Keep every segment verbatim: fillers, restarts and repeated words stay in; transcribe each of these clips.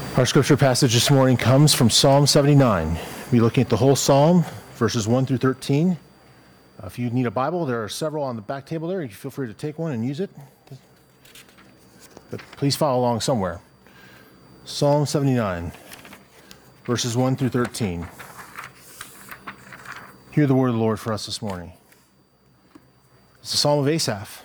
Our scripture passage this morning comes from Psalm seventy-nine. We'll be looking at the whole psalm, verses one through thirteen. Uh, if you need a Bible, there are several on the back table there. You can feel free to take one and use it. But please follow along somewhere. Psalm seventy-nine, verses one through thirteen. Hear the word of the Lord for us this morning. It's the Psalm of Asaph.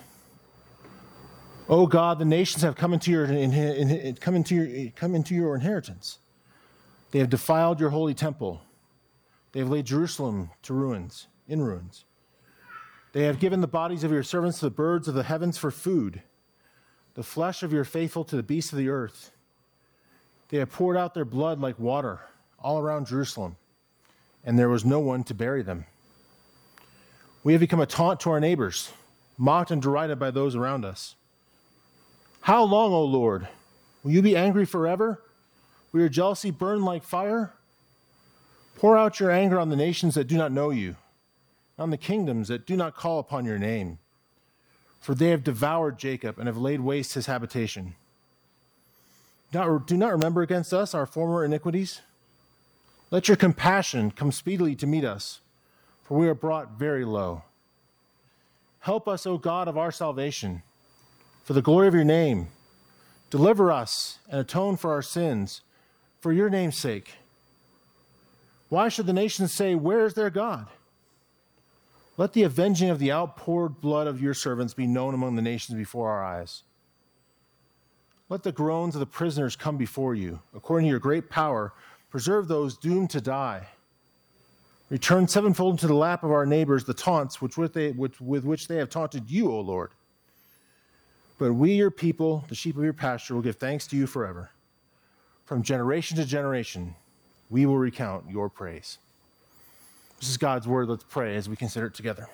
O God, the nations have come into your in, in, come into your come into your inheritance. They have defiled your holy temple. They have laid Jerusalem to ruins, in ruins. They have given the bodies of your servants to the birds of the heavens for food, the flesh of your faithful to the beasts of the earth. They have poured out their blood like water all around Jerusalem, and there was no one to bury them. We have become a taunt to our neighbors, mocked and derided by those around us. How long, O Lord? Will you be angry forever? Will your jealousy burn like fire? Pour out your anger on the nations that do not know you, on the kingdoms that do not call upon your name. For they have devoured Jacob and have laid waste his habitation. Do not remember against us our former iniquities. Let your compassion come speedily to meet us, for we are brought very low. Help us, O God of our salvation, for the glory of your name. Deliver us and atone for our sins, for your name's sake. Why should the nations say, where is their God? Let the avenging of the outpoured blood of your servants be known among the nations before our eyes. Let the groans of the prisoners come before you. According to your great power, preserve those doomed to die. Return sevenfold into the lap of our neighbors the taunts which with, they, which, with which they have taunted you, O Lord. But we, your people, the sheep of your pasture, will give thanks to you forever. From generation to generation, we will recount your praise. This is God's word. Let's pray as we consider it together.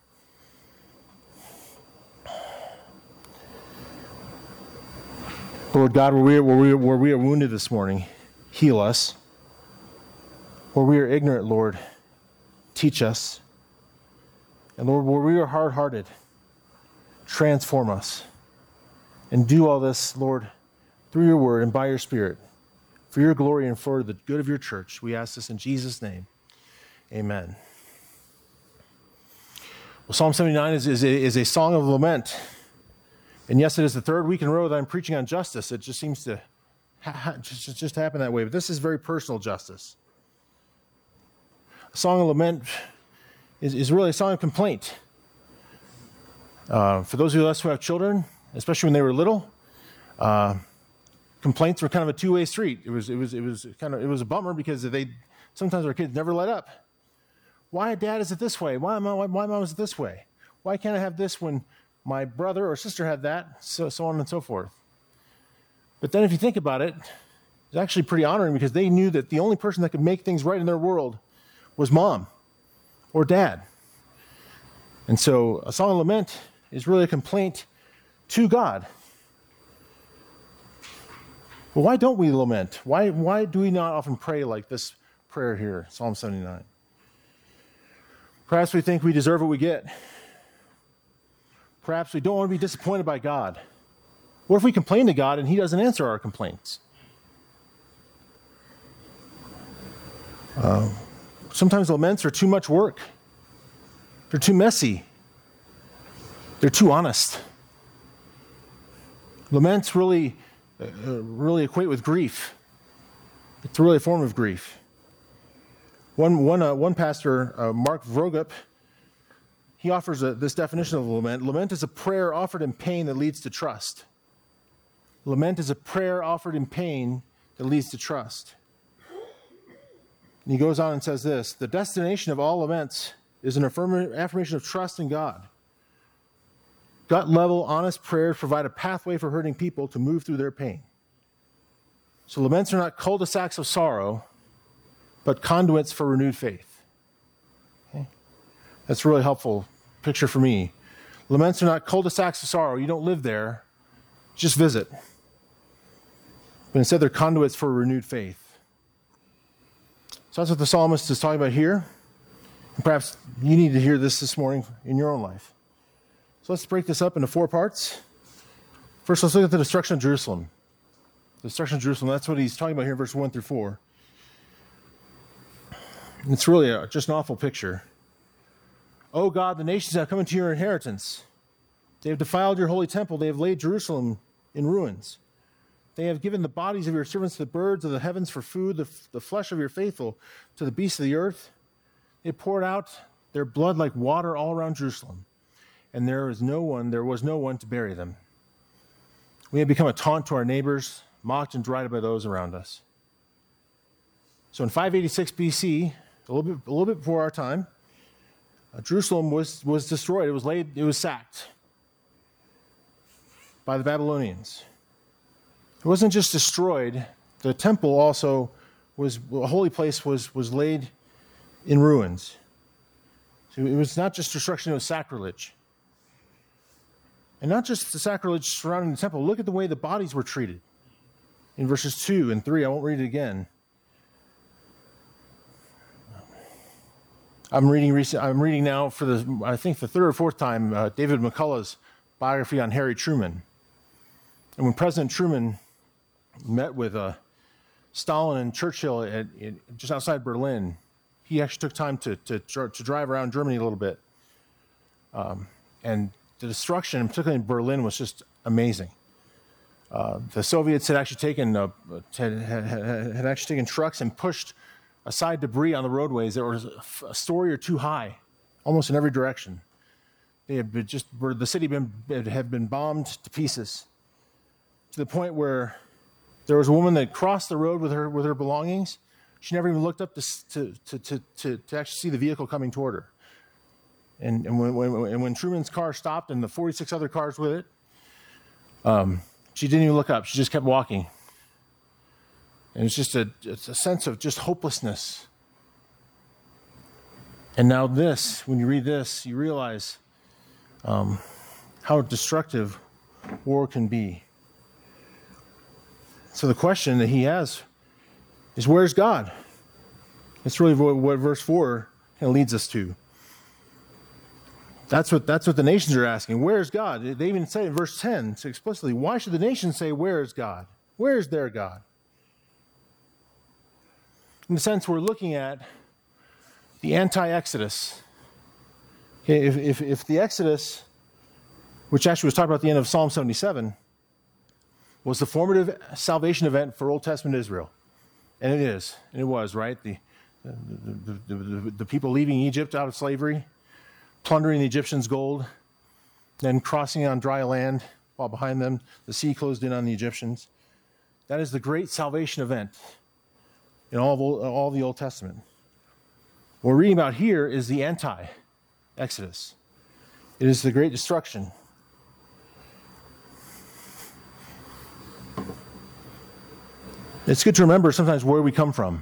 Lord God, where we are, where we are, where we are wounded this morning, heal us. Where we are ignorant, Lord, teach us. And Lord, where we are hard-hearted, transform us. And do all this, Lord, through your word and by your Spirit, for your glory and for the good of your church. We ask this in Jesus' name. Amen. Well, Psalm seventy-nine is, is, a, is a song of lament. And yes, it is the third week in a row that I'm preaching on justice. It just seems to ha- ha- just, just happen that way. But this is very personal justice. A song of lament is, is really a song of complaint. Uh, for those of us who have children, especially when they were little, uh, complaints were kind of a two-way street. It was, it was, it was kind of, it was a bummer because they sometimes our kids never let up. Why, Dad, is it this way? Why, Mom, why, why, Mom, is it this way? Why can't I have this when my brother or sister had that? So, so on and so forth. But then, if you think about it, it's actually pretty honoring because they knew that the only person that could make things right in their world was Mom or Dad. And so, a song of lament is really a complaint to God. Well, why don't we lament? Why, why do we not often pray like this prayer here, Psalm seventy-nine? Perhaps we think we deserve what we get. Perhaps we don't want to be disappointed by God. What if we complain to God and he doesn't answer our complaints? Uh, sometimes laments are too much work. They're too messy. They're too honest. Laments really, uh, really equate with grief. It's really a form of grief. One, one, uh, one pastor, uh, Mark Vroegop, he offers a, this definition of lament. Lament is a prayer offered in pain that leads to trust. Lament is a prayer offered in pain that leads to trust. And he goes on and says this: the destination of all laments is an affirm- affirmation of trust in God. Gut-level, honest prayers provide a pathway for hurting people to move through their pain. So laments are not cul-de-sacs of sorrow, but conduits for renewed faith. Okay? That's a really helpful picture for me. Laments are not cul-de-sacs of sorrow. You don't live there. Just visit. But instead, they're conduits for renewed faith. So that's what the psalmist is talking about here. And perhaps you need to hear this this morning in your own life. So let's break this up into four parts. First, let's look at the destruction of Jerusalem. The destruction of Jerusalem, that's what he's talking about here in verse one through four. It's really a, just an awful picture. O God, the nations have come into your inheritance. They have defiled your holy temple. They have laid Jerusalem in ruins. They have given the bodies of your servants to the birds of the heavens for food, the, the flesh of your faithful to the beasts of the earth. They poured out their blood like water all around Jerusalem, and there is no one, there was no one to bury them. We have become a taunt to our neighbors, mocked and derided by those around us. So in five eighty-six B C, a little bit, a little bit before our time, uh, Jerusalem was, was destroyed. It was laid, it was sacked by the Babylonians. It wasn't just destroyed. The temple also was, a holy place was, was laid in ruins. So it was not just destruction, it was sacrilege. And not just the sacrilege surrounding the temple. Look at the way the bodies were treated. In verses two and three, I won't read it again. I'm reading recent, I'm reading now for the, I think the third or fourth time, uh, David McCullough's biography on Harry Truman. And when President Truman met with uh, Stalin and Churchill at, at, just outside Berlin, he actually took time to, to, to drive around Germany a little bit. Um, and the destruction, particularly in Berlin, was just amazing. Uh, the Soviets had actually taken uh, had, had, had actually taken trucks and pushed aside debris on the roadways that were a story or two high, almost in every direction. They had been just the city been had been bombed to pieces, to the point where there was a woman that crossed the road with her with her belongings. She never even looked up to to to to, to, to actually see the vehicle coming toward her. And and when, when and when Truman's car stopped and the forty-six other cars with it, um, she didn't even look up. She just kept walking. And it's just a, it's a sense of just hopelessness. And now this, when you read this, you realize um, how destructive war can be. So the question that he has is, where's God? That's really what, what verse four kind of leads us to. That's what that's what the nations are asking. Where is God? They even say in verse ten, so explicitly, why should the nations say, where is God? Where is their God? In a sense, we're looking at the anti-Exodus. Okay, if, if, if the Exodus, which actually was talked about at the end of Psalm seventy-seven, was the formative salvation event for Old Testament Israel, and it is, and it was, right? The, the, the, the, the people leaving Egypt out of slavery, plundering the Egyptians' gold, then crossing on dry land while behind them the sea closed in on the Egyptians. That is the great salvation event in all of, all of the Old Testament. What we're reading about here is the anti-Exodus. It is the great destruction. It's good to remember sometimes where we come from.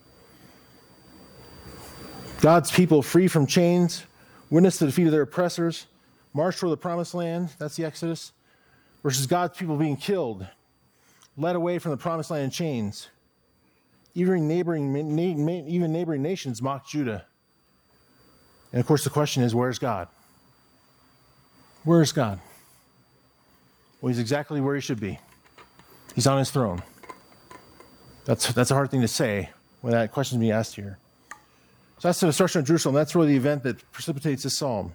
God's people free from chains, witness the defeat of their oppressors, march toward the promised land, that's the Exodus, versus God's people being killed, led away from the promised land in chains. Even neighboring, even neighboring nations mocked Judah. And of course the question is, where's God? Where is God? Well, he's exactly where he should be. He's on his throne. That's, that's a hard thing to say when that question is being asked here. So that's the destruction of Jerusalem. That's really the event that precipitates this psalm.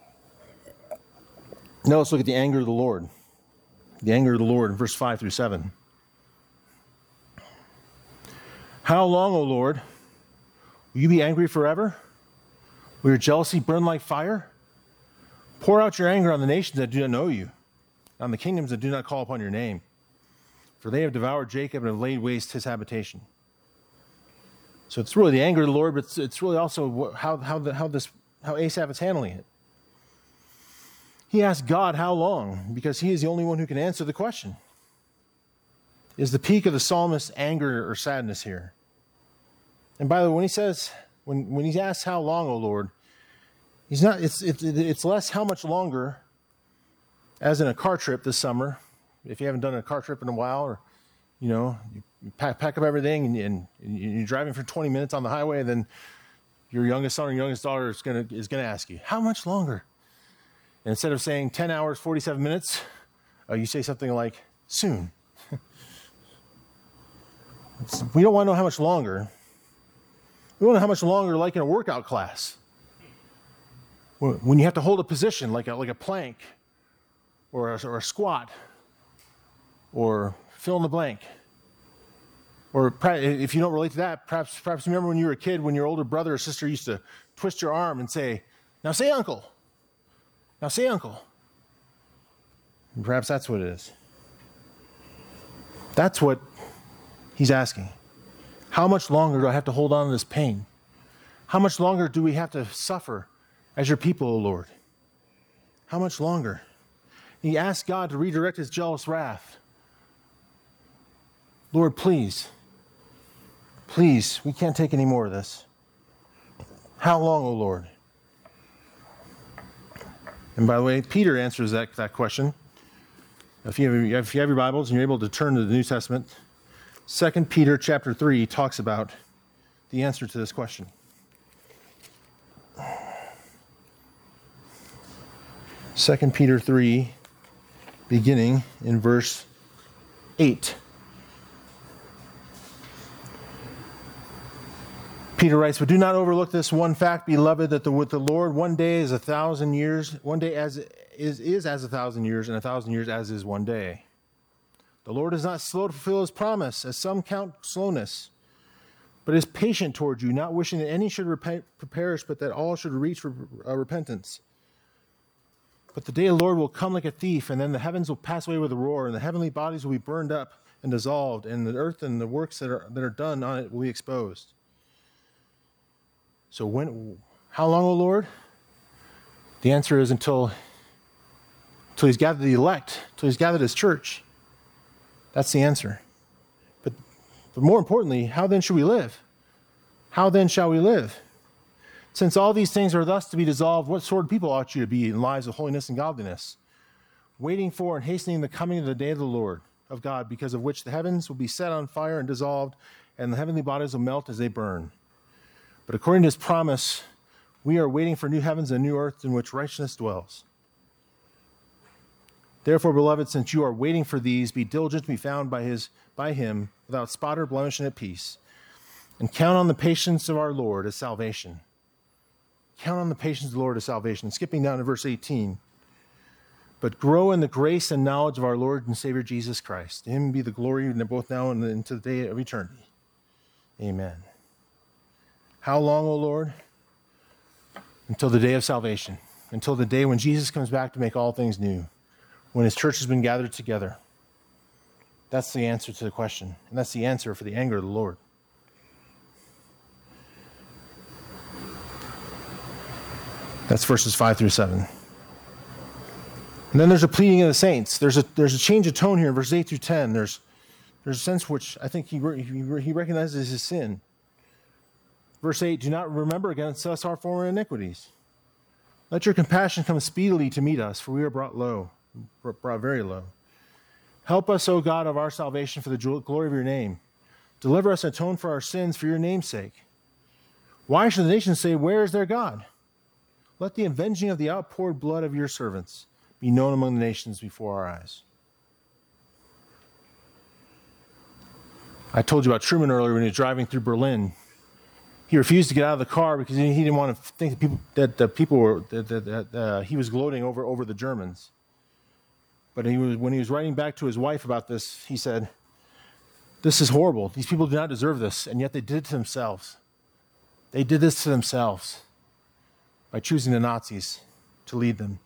Now let's look at the anger of the Lord. The anger of the Lord in verse five through seven. How long, O Lord, will you be angry forever? Will your jealousy burn like fire? Pour out your anger on the nations that do not know you, on the kingdoms that do not call upon your name. For they have devoured Jacob and have laid waste his habitation. So it's really the anger of the Lord, but it's, it's really also how, how, the, how, this, how Asaph is handling it. He asks God, how long? Because he is the only one who can answer the question. Is the peak of the psalmist's anger or sadness here? And by the way, when he says, when, when he asks, how long, O Lord, he's not, it's, it's, it's less how much longer, as in a car trip this summer. If you haven't done a car trip in a while, or, you know, you pack, pack up everything and, and, and you're driving for twenty minutes on the highway, and then your youngest son or youngest daughter is going to is going to ask you, how much longer? And instead of saying ten hours, forty-seven minutes, uh, you say something like, soon. It's, we don't want to know how much longer. We don't know how much longer, like in a workout class. When you have to hold a position, like a, like a plank, or a, or a squat, or fill in the blank. Or if you don't relate to that, perhaps perhaps remember when you were a kid, when your older brother or sister used to twist your arm and say, "Now say uncle. Now say uncle." And perhaps that's what it is. That's what he's asking. How much longer do I have to hold on to this pain? How much longer do we have to suffer as your people, O Lord? How much longer? And he asked God to redirect his jealous wrath. Lord, please, please, we can't take any more of this. How long, O Lord? And by the way, Peter answers that, that question. If you, have, if you have your Bibles and you're able to turn to the New Testament, Second Peter chapter three talks about the answer to this question. Second Peter three, beginning in verse eight. Peter writes, "But do not overlook this one fact, beloved, that the, with the Lord one day is a thousand years, one day as is, is as a thousand years, and a thousand years as is one day. The Lord is not slow to fulfill his promise, as some count slowness, but is patient toward you, not wishing that any should repent, perish, but that all should reach for, uh, repentance. But the day of the Lord will come like a thief, and then the heavens will pass away with a roar, and the heavenly bodies will be burned up and dissolved, and the earth and the works that are that are done on it will be exposed." So when, how long, O Lord? The answer is until, until he's gathered the elect, until he's gathered his church. That's the answer. But, but more importantly, how then should we live? How then shall we live? Since all these things are thus to be dissolved, what sort of people ought you to be in lives of holiness and godliness, waiting for and hastening the coming of the day of the Lord, of God, because of which the heavens will be set on fire and dissolved, and the heavenly bodies will melt as they burn. But according to his promise, we are waiting for new heavens and new earth in which righteousness dwells. Therefore, beloved, since you are waiting for these, be diligent to be found by his by him without spot or blemish and at peace. And count on the patience of our Lord as salvation. Count on the patience of the Lord as salvation. Skipping down to verse eighteen. But grow in the grace and knowledge of our Lord and Savior Jesus Christ. To him be the glory both now and into the day of eternity. Amen. How long, O Lord? Until the day of salvation. Until the day when Jesus comes back to make all things new. When his church has been gathered together. That's the answer to the question. And that's the answer for the anger of the Lord. That's verses five through seven. And then there's a pleading of the saints. There's a there's a change of tone here in verses eight through ten. There's there's a sense which I think he he, he recognizes his sin. Verse eight, "Do not remember against us our former iniquities. Let your compassion come speedily to meet us, for we are brought low, brought very low. Help us, O God of our salvation, for the glory of your name. Deliver us and atone for our sins for your name's sake. Why should the nations say, where is their God? Let the avenging of the outpoured blood of your servants be known among the nations before our eyes." I told you about Truman earlier when he was driving through Berlin. He refused to get out of the car because he didn't want to think that people that the people were that, that, that uh, he was gloating over over the Germans. But he was when he was writing back to his wife about this, he said, "This is horrible. These people do not deserve this, and yet they did it to themselves. They did this to themselves by choosing the Nazis to lead them."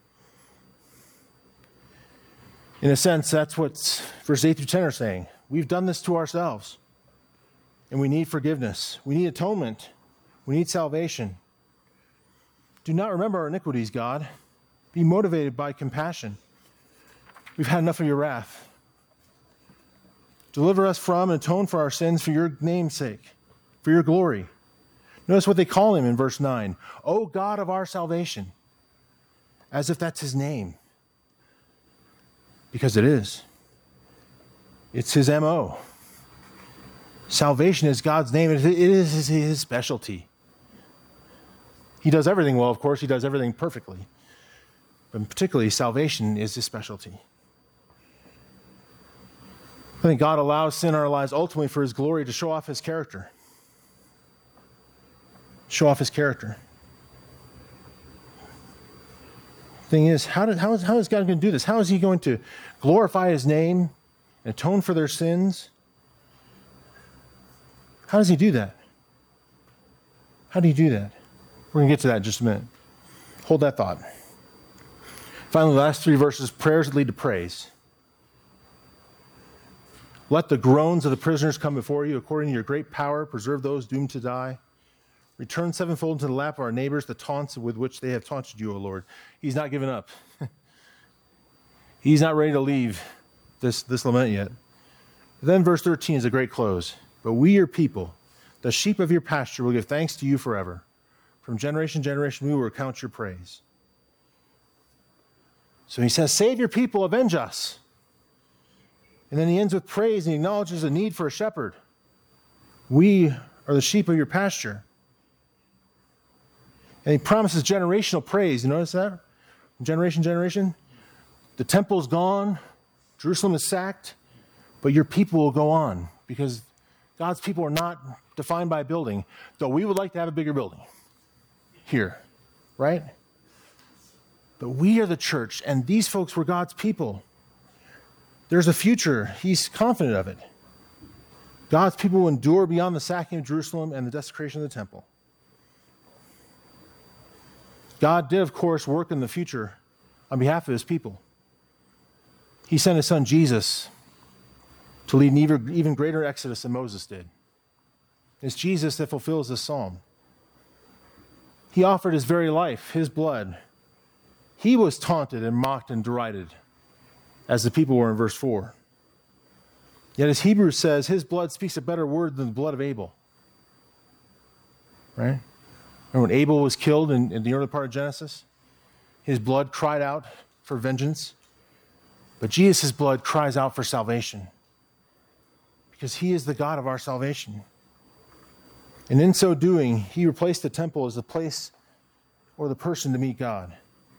In a sense, that's what verse eight through ten are saying. We've done this to ourselves. And we need forgiveness. We need atonement. We need salvation. Do not remember our iniquities, God. Be motivated by compassion. We've had enough of your wrath. Deliver us from and atone for our sins for your name's sake, for your glory. Notice what they call him in verse nine. O God of our salvation. As if that's his name. Because it is. It's his M O. Salvation is God's name. It is his specialty. He does everything well, of course. He does everything perfectly. But particularly, salvation is his specialty. I think God allows sin in our lives ultimately for his glory, to show off his character. Show off his character. Thing is, how, did, how, is, how is God going to do this? How is he going to glorify his name and atone for their sins? How does he do that? How do you do that? We're going to get to that in just a minute. Hold that thought. Finally, the last three verses, prayers that lead to praise. Let the groans of the prisoners come before you. According to your great power, preserve those doomed to die. Return sevenfold into the lap of our neighbors the taunts with which they have taunted you, O Lord. He's not given up. He's not ready to leave this, this lament yet. Then verse thirteen is a great close. But we, your people, the sheep of your pasture, will give thanks to you forever. From generation to generation, we will recount your praise. So he says, save your people, avenge us. And then he ends with praise and he acknowledges the need for a shepherd. We are the sheep of your pasture. And he promises generational praise. You notice that? From generation to generation. The temple's gone. Jerusalem is sacked. But your people will go on, because God's people are not defined by a building, though we would like to have a bigger building here, right? But we are the church, and these folks were God's people. There's a future. He's confident of it. God's people will endure beyond the sacking of Jerusalem and the desecration of the temple. God did, of course, work in the future on behalf of his people. He sent his son Jesus to lead an even, even greater exodus than Moses did. It's Jesus that fulfills this psalm. He offered his very life, his blood. He was taunted and mocked and derided, as the people were in verse four. Yet as Hebrews says, his blood speaks a better word than the blood of Abel. Right? Remember when Abel was killed in, in the early part of Genesis? His blood cried out for vengeance. But Jesus' blood cries out for salvation, because he is the God of our salvation. And in so doing, he replaced the temple as the place or the person to meet God.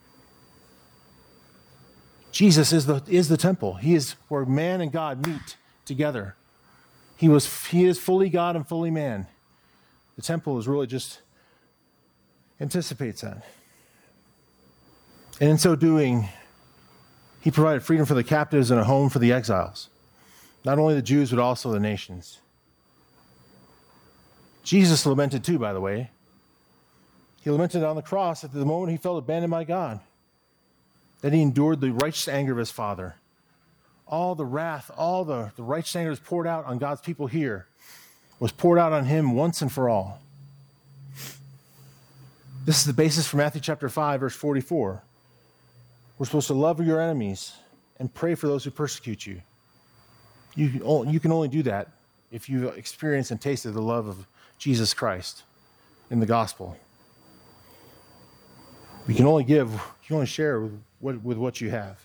Jesus is the, is the temple. He is where man and God meet together. He was, he is fully God and fully man. The temple is really just anticipates that. And in so doing, he provided freedom for the captives and a home for the exiles. Not only the Jews, but also the nations. Jesus lamented too, by the way. He lamented on the cross at the moment he felt abandoned by God. That he endured the righteous anger of his Father. All the wrath, all the, the righteous anger was poured out on God's people here, was poured out on him once and for all. This is the basis for Matthew chapter five, verse forty-four. We're supposed to love your enemies and pray for those who persecute you. You, you can only do that if you've experienced and tasted the love of Jesus Christ in the gospel. We can only give, you can only share with what, with what you have.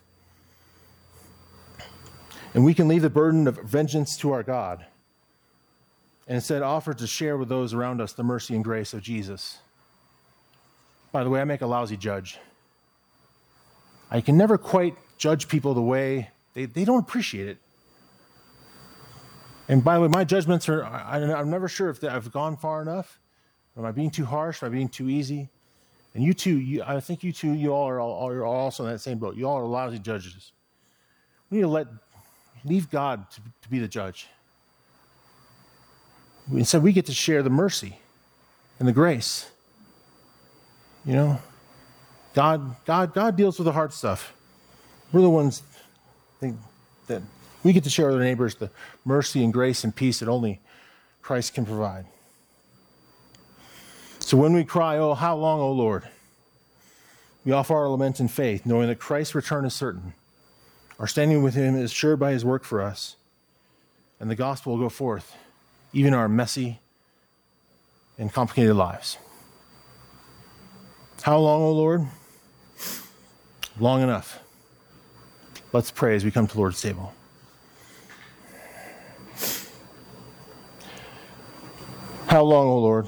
And we can leave the burden of vengeance to our God and instead offer to share with those around us the mercy and grace of Jesus. By the way, I make a lousy judge. I can never quite judge people the way they, they don't appreciate it. And by the way, my judgments are, I, I'm never sure if I've gone far enough. Am I being too harsh? Am I being too easy? And you two, you, I think you two, you all are, all are also in that same boat. You all are lousy judges. We need to let, leave God to, to be the judge. Instead, we get to share the mercy and the grace. You know, God, God, God deals with the hard stuff. We're the ones think that we get to share with our neighbors the mercy and grace and peace that only Christ can provide. So when we cry, "Oh, how long, O Lord?" we offer our lament in faith, knowing that Christ's return is certain. Our standing with him is assured by his work for us, and the gospel will go forth, even in our messy and complicated lives. How long, O Lord? Long enough. Let's pray as we come to the Lord's table. How long, O Lord?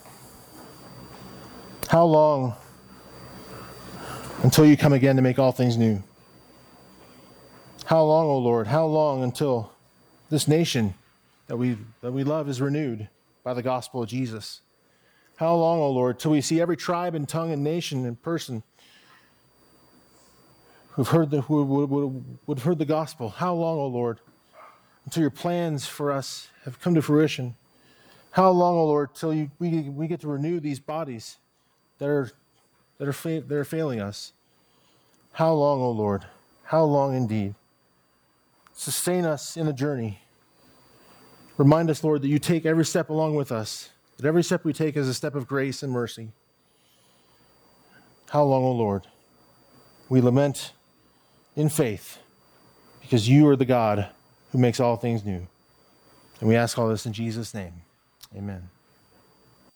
How long until you come again to make all things new? How long, O Lord? How long until this nation that we, that we love is renewed by the gospel of Jesus. How long, O Lord, till we see every tribe and tongue and nation and person who've heard the, who would, would, would have heard the gospel? How long, O Lord, until your plans for us have come to fruition? How long, O Lord, till you, we, we get to renew these bodies that are, that, are fa- that are failing us? How long, O Lord? How long indeed? Sustain us in a journey. Remind us, Lord, that you take every step along with us, that every step we take is a step of grace and mercy. How long, O Lord? We lament in faith because you are the God who makes all things new. And we ask all this in Jesus' name. Amen.